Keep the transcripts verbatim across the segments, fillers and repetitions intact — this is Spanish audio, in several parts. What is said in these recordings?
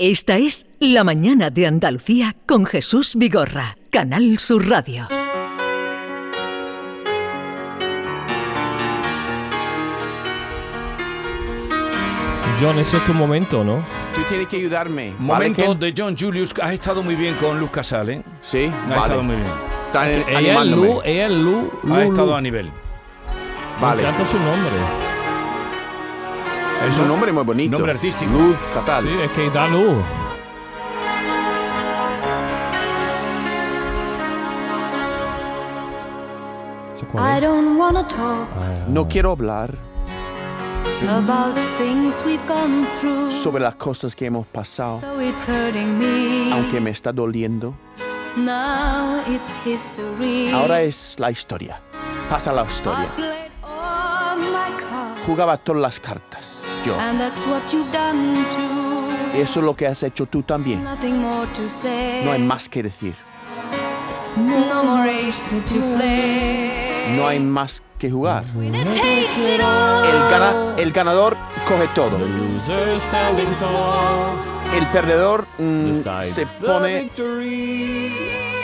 Esta es La Mañana de Andalucía con Jesús Vigorra, Canal Sur Radio. John, ese es tu momento, ¿no? Tú tienes que ayudarme. Momento ¿Vale, de John Julius. Has estado muy bien con Luz Casal, ¿eh? Sí, Has vale. estado muy bien. Están Ella es animándome. Lu, ella es Lu, Lu, Has Lu. estado a nivel. Vale. Me encanta su nombre. Es un nombre muy bonito. Nombre artístico. Luz Catal. Sí, es que da luz. ¿Se cuál I es? don't wanna talk Ah, No quiero hablar about the things we've gone through. sobre las cosas que hemos pasado, Though it's hurting me, aunque me está doliendo. now it's history. Ahora es la historia. Pasa la I historia. played all my cards, Jugaba todas las cartas. Yo. and that's what you've done too. Y eso es lo que has hecho tú también. Nothing more to say. No hay más que decir. No more ace to play. No hay más que jugar. Winner takes it all. El, gana, el ganador coge todo. Loser standing tall, El perdedor mm, decides se the pone... victory.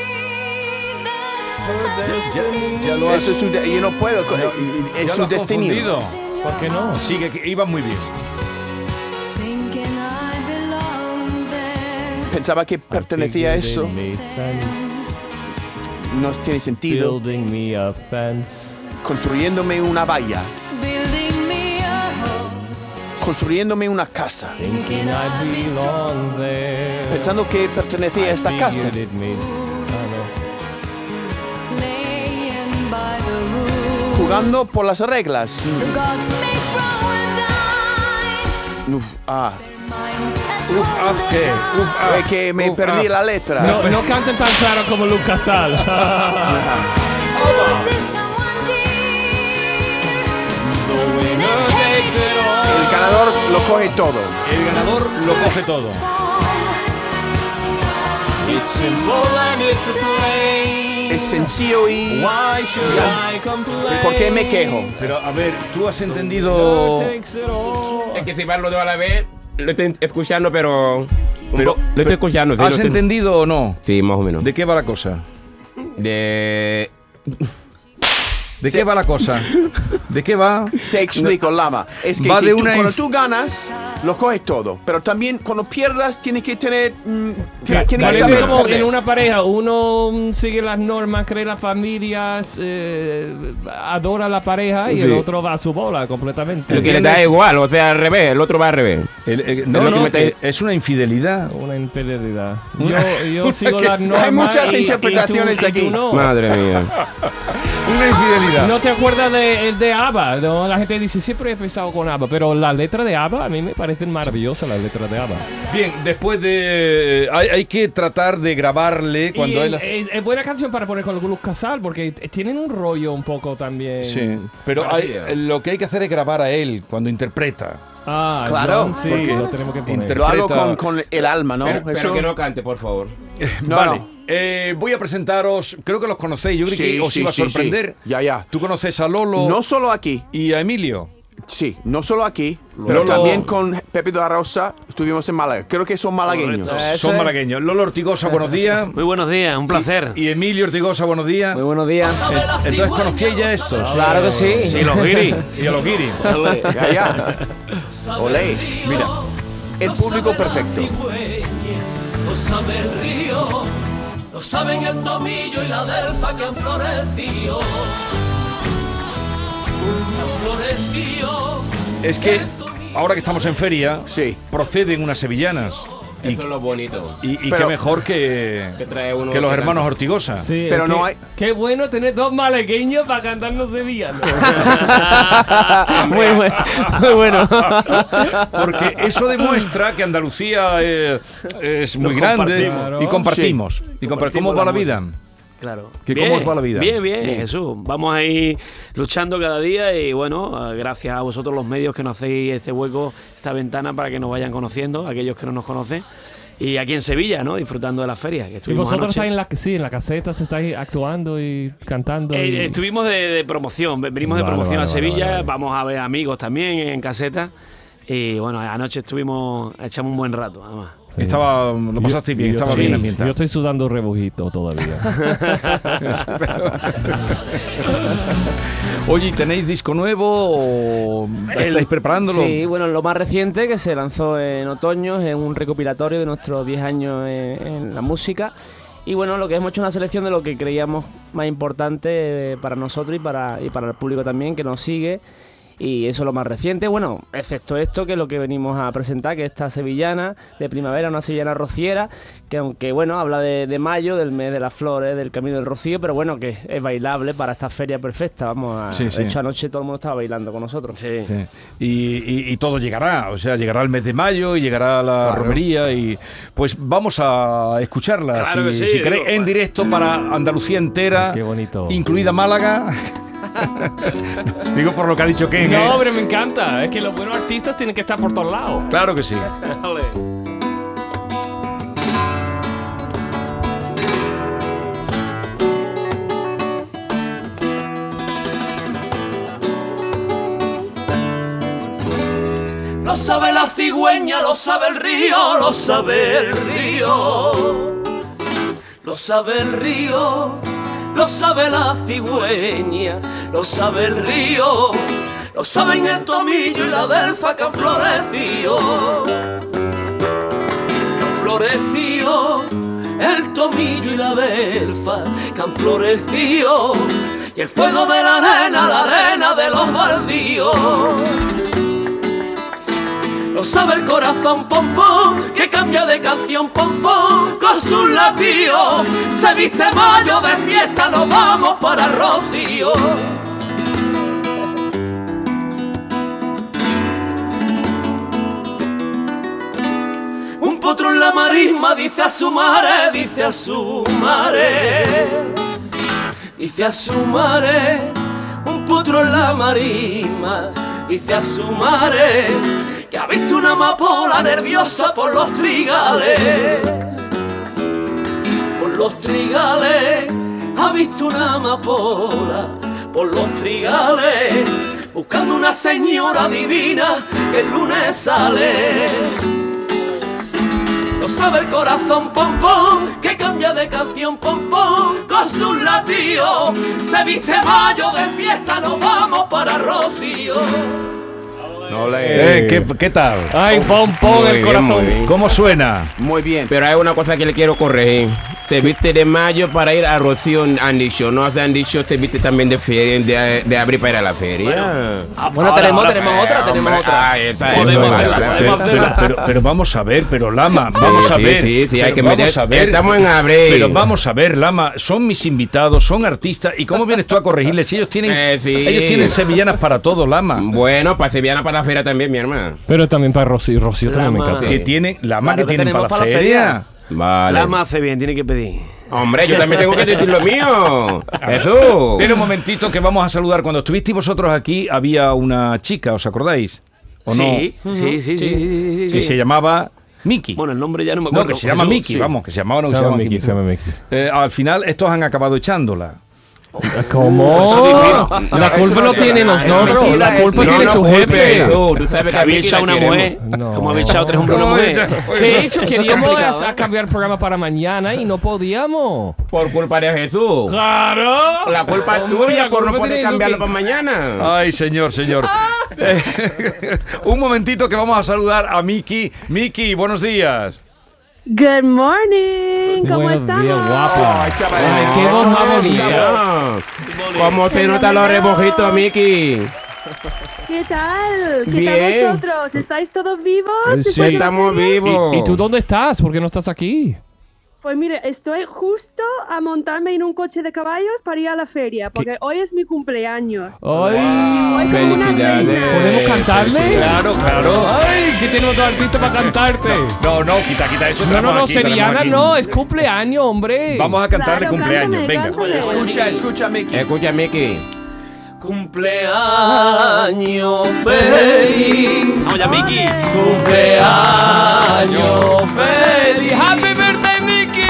Ya, ya lo has, Eso es su de- yo no puedo. co- ya Es lo su has destino. confundido. ¿Por qué no? Sigue, que iba muy bien. Thinking I belong there. Pensaba que pertenecía a eso. I figured it made sense, No tiene sentido. building me a fence. Construyéndome una valla. Building me a home. Construyéndome una casa. Thinking I belong there. Pensando que pertenecía a esta I casa. figured it made- ah, Laying by the rules. Jugando por las reglas. The gods make roll and dice. Uf, ah, Minds as Uf, haz cold que, as uf, haz. es que me uf, perdí haz. la letra. no. No, no canten tan claro como Lucas Sal. ice. Loses someone dear. The winner takes it all. El ganador lo coge todo. El ganador lo coge todo. It's simple and it's a play. Es sencillo y... Why should Ya. I complain? ¿Por qué me quejo? Pero a ver, tú has entendido. Winner takes it all. Es que si vas lo de a la vez, lo estoy escuchando, pero. Pero- lo estoy escuchando. sí, lo ¿Has estoy- entendido o no? Sí, más o menos. ¿De qué va la cosa? De. ¿De qué va la cosa? ¿De qué va? Te explico, Lama. Es que Va si de tú- una cuando inf- tú ganas, lo coges todo. Pero también cuando pierdas, tienes que tener... mm, Claro, tienes que parece saber como perder. en una pareja, uno mm, sigue las normas, cree las familias, eh, adora a la pareja y Sí. el otro va a su bola completamente. Lo que le da igual, o sea, al revés, el otro va al revés. El- el- Es no, lo que no, me te- es una infidelidad. Una infidelidad. Yo, yo sigo que- las normas. Hay muchas y- y tú- interpretaciones y tú aquí. no. Madre mía. Una infidelidad. ¿No te acuerdas de, el de ABBA? ¿No? La gente dice, siempre he pensado con ABBA, pero la letra de ABBA a mí me parecen maravillosas las letras de ABBA. Bien, después de. Hay, hay que tratar de grabarle cuando y él. es, es- es buena canción para poner con el Luz Casal, porque t- tienen un rollo un poco también. Sí, pero hay- Parecida. lo que hay que hacer es grabar a él cuando interpreta. Ah, Claro, John, sí, porque lo tenemos que poner. inter- Lo hago interpreta- con, con el alma, ¿no? Pero, pero Eso- que no cante, por favor. No, vale. no. Eh, voy a presentaros, creo que los conocéis, yo creo Sí, que os sí, iba a sí, sí. sorprender. Ya, ya. Tú conoces a Lolo No solo aquí. y a Emilio. Sí, no solo aquí, pero Lolo- también con Pepe de la Rosa estuvimos en Málaga. Creo que son malagueños. Correcto. Son malagueños. Lolo Ortigosa, buenos días. Muy buenos días, un placer. Y Emilio Ortigosa, buenos días. Muy buenos días. Eh, Entonces conocíais ya estos. Claro que sí. Sí, los guiri. Y a los guiri. Ya, ya. Olé. Mira, El público perfecto. Lo sabe el río, lo saben el tomillo y la delfa que han florecido. Han florecido. es que ahora que estamos en feria, Sí. proceden unas sevillanas. Y, Eso es lo bonito. y, y Pero- qué mejor que, Que trae uno que los que hermanos canta. Ortigosa. Sí, Pero es no que- hay- Qué bueno tener dos malagueños para cantarnos sevillanos. muy, bueno, muy bueno. Porque eso demuestra que Andalucía eh, es muy Nos grande compartimos. y compartimos. ¿Y compar- cómo va la vida? Claro. ¿Que Bien, cómo os va la vida? Bien, bien, Jesús. Vamos a ir luchando cada día y bueno, gracias a vosotros los medios que nos hacéis este hueco, esta ventana para que nos vayan conociendo, aquellos que no nos conocen. Y aquí en Sevilla, ¿no? Disfrutando de la feria. Que Y estuvimos vosotros anoche. estáis en la, sí, en la caseta, estáis actuando y cantando. y- Eh, estuvimos de, de promoción, venimos de Vale, promoción vale, a vale, Sevilla, vale, vale. vamos a ver amigos también en caseta. Y bueno, anoche estuvimos, echamos un buen rato, además. Estaba, lo pasaste bien, Yo- estaba sí, bien ambientado. Yo estoy sudando rebujito todavía. Oye, ¿tenéis disco nuevo o estáis preparándolo? Sí, bueno, lo más reciente que se lanzó en otoño es un recopilatorio de nuestros diez años en, en la música. Y bueno, lo que hemos hecho es una selección de lo que creíamos más importante eh, para nosotros y para, y para el público también que nos sigue. Y eso es lo más reciente, bueno, excepto esto, que es lo que venimos a presentar, que es esta sevillana de primavera, una sevillana rociera, que aunque, bueno, habla de, de mayo, del mes de las flores, del camino del rocío, pero bueno, que es bailable para esta feria perfecta, vamos a... Sí, sí. De hecho, anoche todo el mundo estaba bailando con nosotros. Sí. Sí. Y, y- y todo llegará, o sea, llegará el mes de mayo y llegará la Claro. romería y pues vamos a escucharla, Claro que si, sí, si queréis, digo, en directo para Andalucía entera, Qué bonito. incluida Málaga. Digo por lo que ha dicho Ken, ¿eh? No, hombre, me encanta. Es que los buenos artistas tienen que estar por todos lados. Claro que sí. Lo sabe la cigüeña, lo sabe el río, lo sabe el río. Lo sabe el río, lo sabe la cigüeña, lo sabe el río. Lo saben el tomillo y la delfa que han florecido. Que han florecido el tomillo y la delfa que han florecido. Y el fuego de la arena, la arena de los baldíos. Lo sabe el corazón pom pom, que cambia de canción pom pom con sus latidos. Se viste mayo de fiesta, nos vamos para el Rocío. Un potro en la marisma dice a su madre, dice a su madre, dice a su madre. Un potro en la marisma dice a su madre que ha visto una amapola nerviosa por los trigales, por los trigales, ha visto una amapola por los trigales, buscando una señora divina que el lunes sale. Lo sabe el corazón pom pom, que cambia de canción pom pom con sus latidos. Se viste mayo de fiesta, nos vamos para Rocío. No le... Eh, ¿qué, qué tal? Ay, pom pom Muy el bien, corazón. muy bien. ¿Cómo suena? Muy bien. Pero hay una cosa que le quiero corregir. Se viste de mayo para ir a Rocío, han dicho. No se han dicho, se viste también de, feria, de, de abril para ir a la feria. Ah, bueno, tenemos, tenemos otra, tenemos Hombre, otra. ah, esa, Podemos eso, hacerla, claro. podemos Pero, hacerla. pero, pero vamos a ver, pero Lama, vamos a Sí, ver. sí, sí, hay Pero que vamos meter- a ver. Estamos en abril. Pero vamos a ver, Lama, son mis invitados, son artistas. ¿Y cómo vienes tú a corregirles? Si ellos tienen, Eh, sí. ellos tienen sevillanas para todo, Lama. Bueno, para Sevillana, para la feria también, mi hermana. Pero también para Rocío. Rocío también me Lama. encanta. Que tienen, Lama, Claro que que tienen para tenemos la para la feria. feria. Vale. La más hace bien, tiene que pedir. Hombre, yo también tengo que decir lo mío. Jesús. Espera un momentito que vamos a saludar. Cuando estuvisteis vosotros aquí había una chica, ¿os acordáis? ¿O Sí, no? sí, sí, sí, sí, sí, sí, Que sí. se llamaba Miki. Bueno, el nombre ya no me acuerdo. No, que se llama Jesús, Miki, sí. vamos, que se llamaba no, que Se se llama llama Miki, Miki. se llama Miki. Eh, al final estos han acabado echándola. ¿Cómo? Eso es divino. La culpa no tiene nosotros, la culpa No, tiene no su culpe, jefe. Jesús. Tú sabes Que que a había Miki echado la una queremos. mujer. No. Como había echado tres hombres y una mujer. De hecho, Eso es queríamos complicado, a ¿eh? cambiar el programa para mañana y no podíamos. Por culpa de Jesús. ¡Claro! La culpa es Hombre, tuya la por no culpa poder tiene eso cambiarlo que- para mañana. Ay, señor, señor. Eh, un momentito que vamos a saludar a Miki. Miki, buenos días. Good morning, ¿cómo Buenos estamos? días, guapa. Ay, chaval. Ay, qué voz más bonita. Ya. ¿Cómo se notan los remojitos, Miki? ¿Qué tal? ¿Qué Bien. tal vosotros? ¿Estáis todos vivos? Sí. ¿Después de la Estamos feria? vivos. ¿Y, ¿Y tú dónde estás? ¿Por qué no estás aquí? Pues mire, estoy justo a montarme en un coche de caballos para ir a la feria, porque hoy es mi cumpleaños. ¡Ay! Hoy como una Felicidades. reina. ¿Podemos cantarle? Claro, claro. ¡Ay! ¿Qué tenemos dos artistas para cantarte? No, no, quita, quita eso. No, no, tenemos no, aquí, tenemos sevillana aquí. no, es cumpleaños, hombre. Vamos a cantarle Claro, cumpleaños, cántame, venga. cántame. Escucha, escucha, Miki. Escucha, Miki. Cumpleaños feliz. Vamos ya, Miki. Cumpleaños feliz. ¡Happy birthday, Mickey!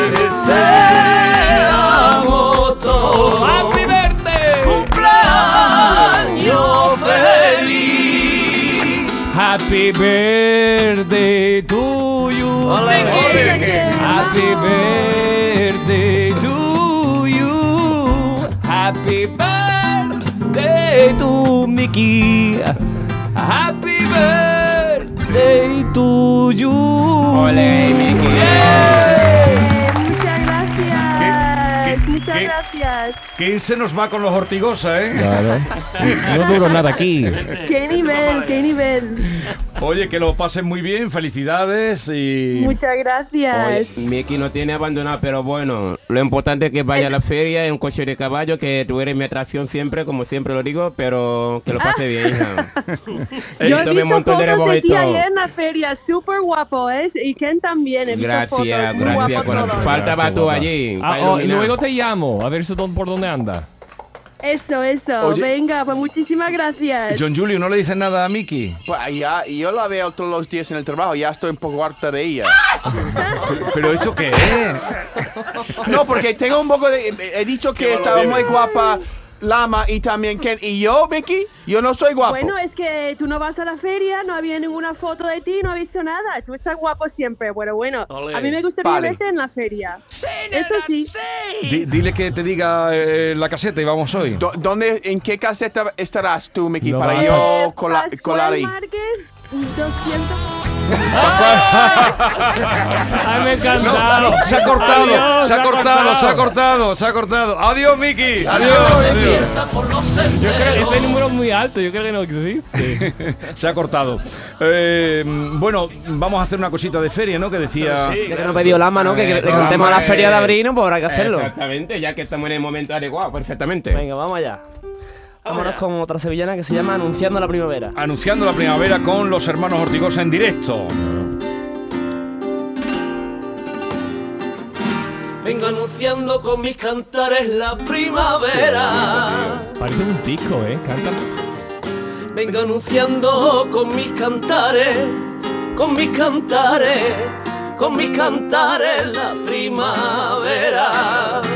Deseamos todos. ¡Happy birthday! Cumpleaños feliz. Happy birthday to you. Ole, Happy birthday to you. Happy birthday to Mickey. Happy birthday to you. Ole, Mickey. Eh, muchas gracias. Muchas qué- gracias. ¿Quién se nos va con los Ortigosa, eh? Claro. No duro nada aquí. Qué nivel, qué nivel. Oye, que lo pasen muy bien, felicidades y... Muchas gracias. Oye, Miki no tiene abandonado, pero bueno, lo importante es que vaya a la feria en un coche de caballo, que tú eres mi atracción siempre, como siempre lo digo, pero que lo pase bien, hija. Yo he tome un visto montón de fotos de ti rebujito. ayer en la feria, súper guapo, ¿eh? Y Ken también. He visto Gracias, fotos, muy gracias. guapo Bueno, todo. faltaba Gracias, tú guapa. allí. Ah, para oh, y iluminar. luego te llamo, a ver si por dónde anda. Eso, eso. Oye. Venga, pues muchísimas gracias. John Julio, ¿no le dices nada a Miki? Pues ya, yo la veo todos los días en el trabajo, ya estoy un poco harta de ella. ¿Pero esto qué es? No, porque tengo un poco de... He dicho que estaba muy guapa Lama y también Ken. ¿Y yo, Mickey? Yo no soy guapo. Bueno, es que tú no vas a la feria, no había ninguna foto de ti, no he visto nada. Tú estás guapo siempre. Bueno, bueno. Ole. A mí me gustaría Vale. verte en la feria. Eso sí. Di- dile que te diga eh, la caseta y vamos hoy. Do- ¿Dónde, en qué caseta estarás tú, Mickey? No para va. yo Eh, cola- Pascual colar ahí. Márquez, doscientos. Ay, me encanta. No, no, se ha cortado, Adiós, se ha cortado, se ha cortado, se ha cortado. Adiós, Miki. Adiós, adiós. Despierta por los Yo creo que senderos. ese número es muy alto, yo creo que no existe. Se ha cortado. Eh, bueno, vamos a hacer una cosita de feria, ¿no? Que decía... Ya que nos pidió Lama, ¿no? Que, que le contemos a la feria de abril, ¿no? Pues habrá que hacerlo. Exactamente, ya que estamos en el momento adecuado, perfectamente. Venga, vamos allá. Vámonos con otra sevillana que se llama Anunciando la Primavera. Anunciando la primavera con los hermanos Ortigosa en directo. Vengo anunciando con mis cantares la primavera. Parece un disco, ¿eh? Canta. Vengo anunciando con mis cantares, con mis cantares, con mis cantares la primavera.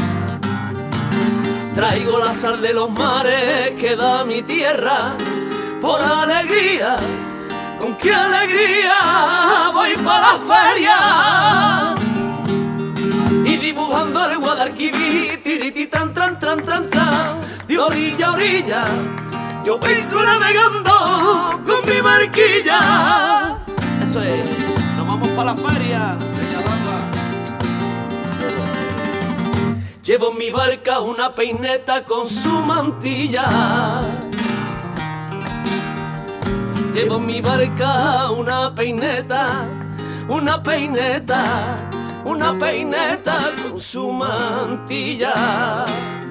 Traigo la sal de los mares que da mi tierra por alegría. Con qué alegría voy para la feria. Y dibujando el Guadalquivir, tiriti tan tran tran tran tran, de orilla a orilla, yo vengo navegando con mi barquilla. Eso es, nos vamos para la feria. Llevo en mi barca una peineta con su mantilla. Llevo en mi barca una peineta, una peineta, una peineta con su mantilla.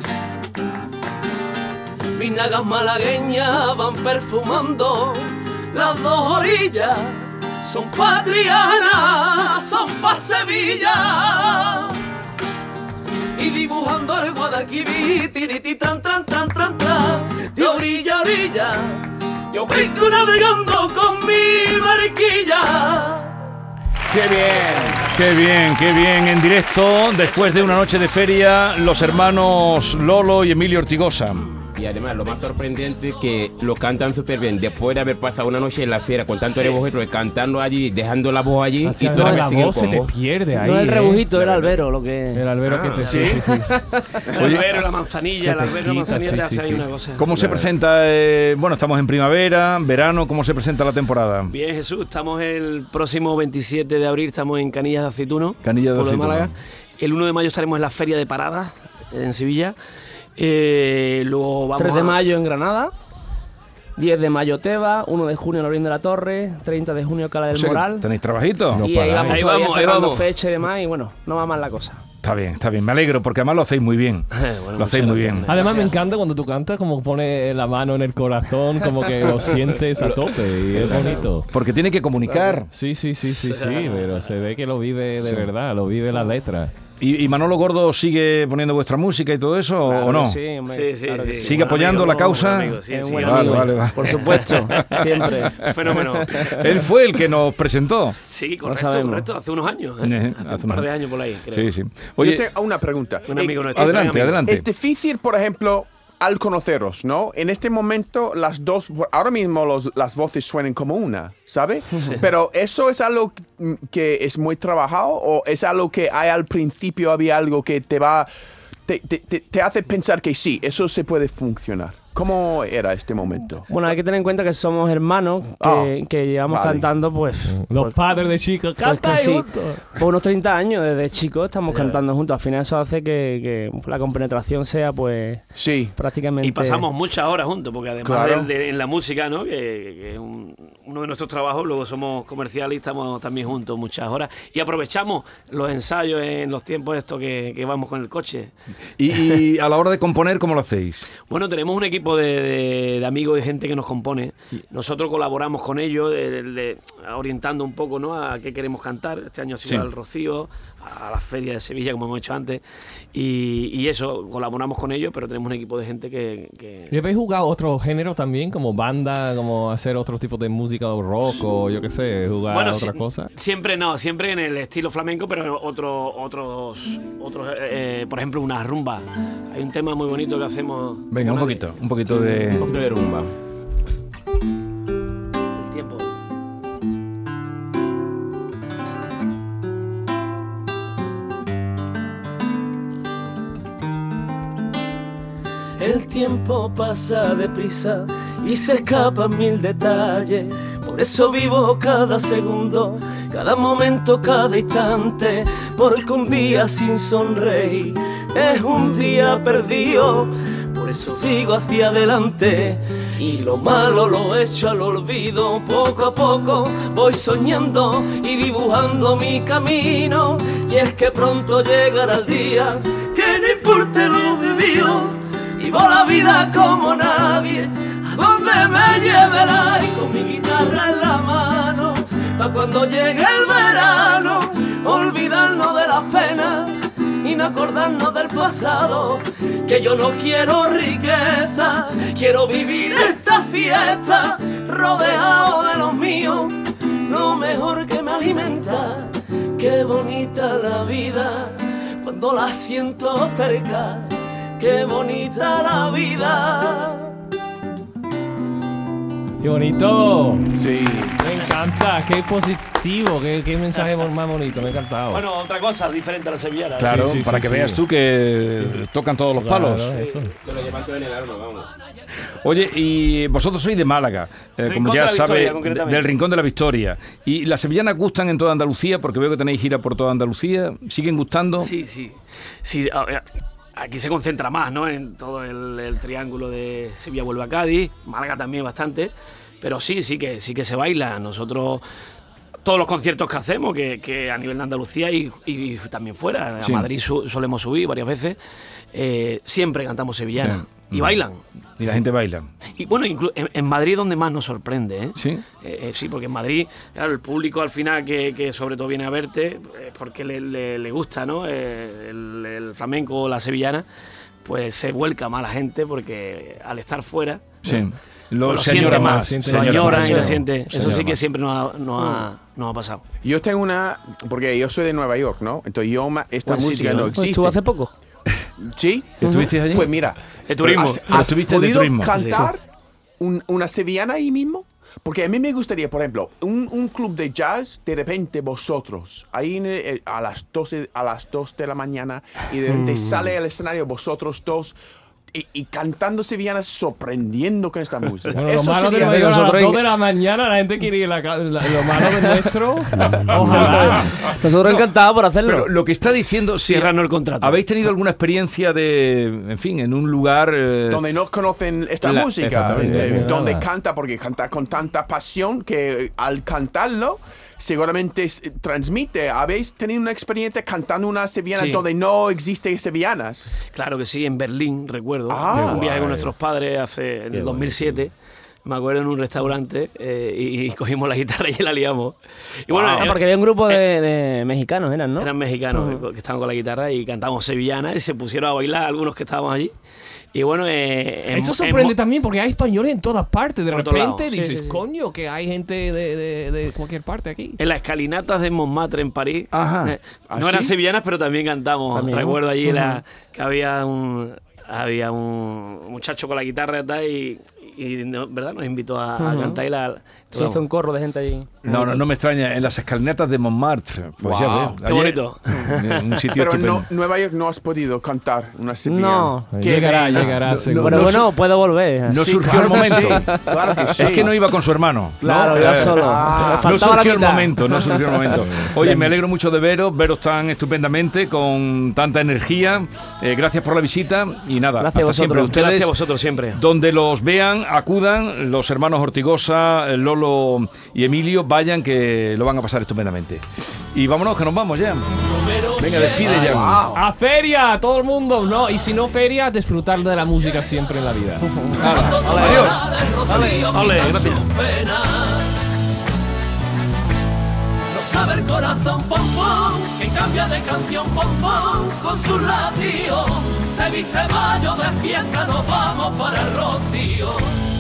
Mis nagas malagueñas van perfumando las dos orillas. Son patrianas, son pa' Sevilla. Y dibujando el Guadalquivir, tiriti tran tran tran tran tran, de orilla a orilla, yo vengo navegando con mi barquilla. ¡Qué bien! Qué bien, qué bien. En directo, después de una noche de feria, los hermanos Lolo y Emilio Ortigosa. Y además, lo más sorprendente es que lo cantan súper bien. Después de haber pasado una noche en la feria con tanto Sí. rebujito, cantando allí, dejando la voz allí, O sea, y tú no, eres la que voz se te combo. pierde ahí. No es el ¿eh? rebujito, era Albero lo que... El albero que te... Sí, sí, sí. El albero, la manzanilla, Se el te albero, la quita, manzanilla sí, te hace sí, ahí sí. una cosa. ¿Cómo se presenta? eh, bueno, estamos en primavera, verano, ¿cómo se presenta la temporada? Bien, Jesús, estamos el próximo veintisiete de abril, estamos en Canillas de Aceituno, Canillas de pueblo Aceituno. Málaga. El uno de mayo estaremos en la Feria de Paradas, en Sevilla. Eh, luego vamos tres de a- mayo en Granada, diez de mayo Teba, uno de junio Lorín de la Torre, treinta de junio Cala del O sea, que Moral. ¿Tenéis trabajito? No y ahí paráis. vamos, Ahí todavía vamos, ahí cerrando vamos. fecha y demás, y bueno, no va mal la cosa. Está bien, está bien. Me alegro porque además lo hacéis muy bien. Bueno, lo hacéis muchas muy gracias. bien. Además me encanta cuando tú cantas, como pone la mano en el corazón, como que lo sientes a tope y es bonito. Porque tiene que comunicar. Sí, sí, sí, sí, sí, pero se ve que lo vive de Sí. verdad, lo vive la letra. ¿Y, y Manolo Gordo sigue poniendo vuestra música y todo eso o- Claro o no? que Sí, hombre, Sí, sí, claro que sí. sí. ¿Sigue Buen apoyando amigo, la causa? buen amigo, sí, Es un sí, buen vale, amigo, vale, vale. por supuesto, siempre. Fenómeno. Él fue el que nos presentó. Sí, correcto, sabemos. correcto, hace unos años. ¿eh? Eh, Hace, hace un par unos- de años por ahí, creo. Sí, sí. Yo Oye, tengo una pregunta. Un Eh, amigo nuestro. adelante, amigo. adelante. ¿Es difícil, por ejemplo, al conoceros, ¿no? En este momento las dos, ahora mismo los, las voces suenan como una, ¿sabe? Sí. Pero ¿eso es algo que es muy trabajado o es algo que hay al principio, había algo que te va, te, te, te, te hace pensar que sí, eso se puede funcionar? ¿Cómo era este momento? Bueno, hay que tener en cuenta que somos hermanos, que, oh, que llevamos vale. cantando, pues... Los pues, padres de chicos, cantan pues juntos. Por unos treinta años, desde chicos, estamos yeah. cantando juntos. Al final eso hace que, que la compenetración sea, pues... Sí. Prácticamente... Y pasamos muchas horas juntos, porque además claro. de, de, en la música, ¿no? Que, que es un, uno de nuestros trabajos, luego somos comerciales y estamos también juntos muchas horas. Y aprovechamos los ensayos en los tiempos estos que, que vamos con el coche. ¿Y, y a la hora de componer, cómo lo hacéis? Bueno, tenemos un equipo de... de de amigos y gente que nos compone. Nosotros colaboramos con ellos, de, de, de, orientando un poco, ¿no?, a qué queremos cantar. Este año ha sido sí. al Rocío, a la Feria de Sevilla, como hemos hecho antes, y, y eso, colaboramos con ellos, pero tenemos un equipo de gente que... que... ¿Y habéis jugado otro género también, como banda, como hacer otros tipos de música o rock o yo qué sé, jugar bueno, otra si, cosa? Siempre no, siempre en el estilo flamenco, pero otro, otros, otros, eh, por ejemplo, una rumba. Hay un tema muy bonito que hacemos... Venga, un poquito, un poquito de... Un poquito de rumba. El tiempo. El tiempo pasa deprisa y se escapan mil detalles. Por eso vivo cada segundo, cada momento, cada instante. Porque un día sin sonreír es un día perdido. Por eso sigo hacia adelante y lo malo lo echo al olvido. Poco a poco voy soñando y dibujando mi camino. Y es que pronto llegará el día que no importe lo vivido. Vivo la vida como nadie, a donde me lleve el aire, con mi guitarra en la mano, pa' cuando llegue el verano, olvidarnos de las penas y no acordarnos del pasado. Que yo no quiero riqueza, quiero vivir esta fiesta, rodeado de los míos, lo mejor que me alimenta. Qué bonita la vida cuando la siento cerca. Qué bonita la vida. ¡Qué bonito! Sí. Me encanta, qué positivo, qué, qué mensaje más bonito, me ha encantado. Bueno, otra cosa diferente a la sevillana. Claro, sí, sí, para sí, que sí. veas tú que tocan todos los claro, palos. Eso. Oye, y vosotros sois de Málaga, eh, como ya sabes, de, del Rincón de la Victoria. ¿Y las sevillanas gustan en toda Andalucía? Porque veo que tenéis gira por toda Andalucía. ¿Siguen gustando? Sí, sí. sí a, a, Aquí se concentra más, ¿no?, en todo el, el triángulo de Sevilla, Huelva, Cádiz, Málaga también bastante, pero sí, sí que sí que se baila. Nosotros, todos los conciertos que hacemos, que, que a nivel de Andalucía y, y también fuera, sí. a Madrid su, solemos subir varias veces, eh, siempre cantamos sevillana. Sí. Y bailan. Y la gente baila. Y bueno, inclu- en, en Madrid donde más nos sorprende, ¿eh? Sí. Eh, eh, sí, porque en Madrid, claro, el público al final que, que sobre todo viene a verte, es porque le, le, le gusta, ¿no?, eh, el, el flamenco o la sevillana, pues se vuelca más la gente porque al estar fuera... Sí. ¿no? Lo, pues lo se siente añora más, más, siente, se lo añora añoran más, y lo se siente. se Eso sí añora que más. siempre nos ha, nos, ha, nos ha pasado. Yo tengo una, porque yo soy de Nueva York, ¿no? Entonces yo, esta Buen música sitio, no ¿no? existe. ¿Estuvo hace poco? ¿Sí? ¿Estuvisteis allí? Pues mira, De turismo. ¿has, Pero has estuviste de podido turismo. cantar Sí. un, una sevillana ahí mismo? Porque a mí me gustaría, por ejemplo, un, un club de jazz, de repente vosotros, ahí en el- a las doce, a las dos de la mañana, y de repente sale al escenario vosotros dos, y, y cantando sevillanas, sorprendiendo con esta música. Bueno, lo Eso malo de sería- Nueva York a las nosotros dos en- de la mañana, la gente quiere ir a la ca- la- lo malo de nuestro, ojalá. Nosotros encantados por hacerlo. Pero lo que está diciendo, si Ciérranos el contrato. ¿habéis tenido alguna experiencia de, en fin, en un lugar... eh, donde no conocen esta La- música, exactamente. eh, Nada. donde canta, porque canta con tanta pasión que eh, al cantarlo seguramente s- transmite. ¿Habéis tenido una experiencia cantando una sevillana Sí. donde no existe sevillanas? Claro que sí, en Berlín, recuerdo. Ah, un viaje guay. con nuestros padres hace en el dos mil siete. me acuerdo, en un restaurante eh, y, y cogimos la guitarra y la liamos. Y bueno, ah, eh, porque había un grupo de, de mexicanos, eran, ¿no? Eran mexicanos Uh-huh. que, que estaban con la guitarra y cantamos sevillanas y se pusieron a bailar algunos que estábamos allí. Y bueno, eh, en- Eso en sorprende Mo- también porque hay españoles en todas partes. De Por todos repente lados. dices, Sí, sí, sí. coño, que hay gente de, de- de cualquier parte aquí. En las escalinatas de Montmartre en París. Ajá. Eh, ¿Ah, no eran sí? sevillanas, pero también cantamos. También. Recuerdo allí Ujú. la, que había un había un muchacho con la guitarra y tal, y, y no, ¿verdad? Nos invitó a, a Ujú. cantar y la... Se hizo un corro de gente allí. No, no, no me extraña. En las escalinatas de Montmartre. Pues ya Wow. veo. Qué Ayer- bonito. Un sitio Pero estupendo. no, Nueva York no has podido cantar una sevillana. No. Qué Llegará, pena. llegará, No, seguro. Pero no bueno, puedo volver. No Sí, surgió claro el que momento. sí, claro que sí. Es que no iba con su hermano. ¿no? Claro, yo Eh, solo. ah. Me No faltaba la surgió el mitad. momento, no surgió el momento. Oye, me alegro mucho de veros, veros tan estupendamente, con tanta energía. Eh, gracias por la visita y nada, Gracias a hasta siempre. vosotros. Ustedes, Gracias a vosotros siempre. donde los vean, acudan, los hermanos Ortigosa, Lolo y Emilio, vayan que lo van a pasar estupendamente. Y vámonos, que nos vamos ya. Venga, despide ya. A feria, todo el mundo, ¿no? Y si no feria, disfrutar de la música siempre en la vida. Adiós. Ole, gracias. Lo sabe el corazón pom pom, que cambia de canción pom pom con sus latidos. Se viste mayo de fiesta, nos vamos para el rocío.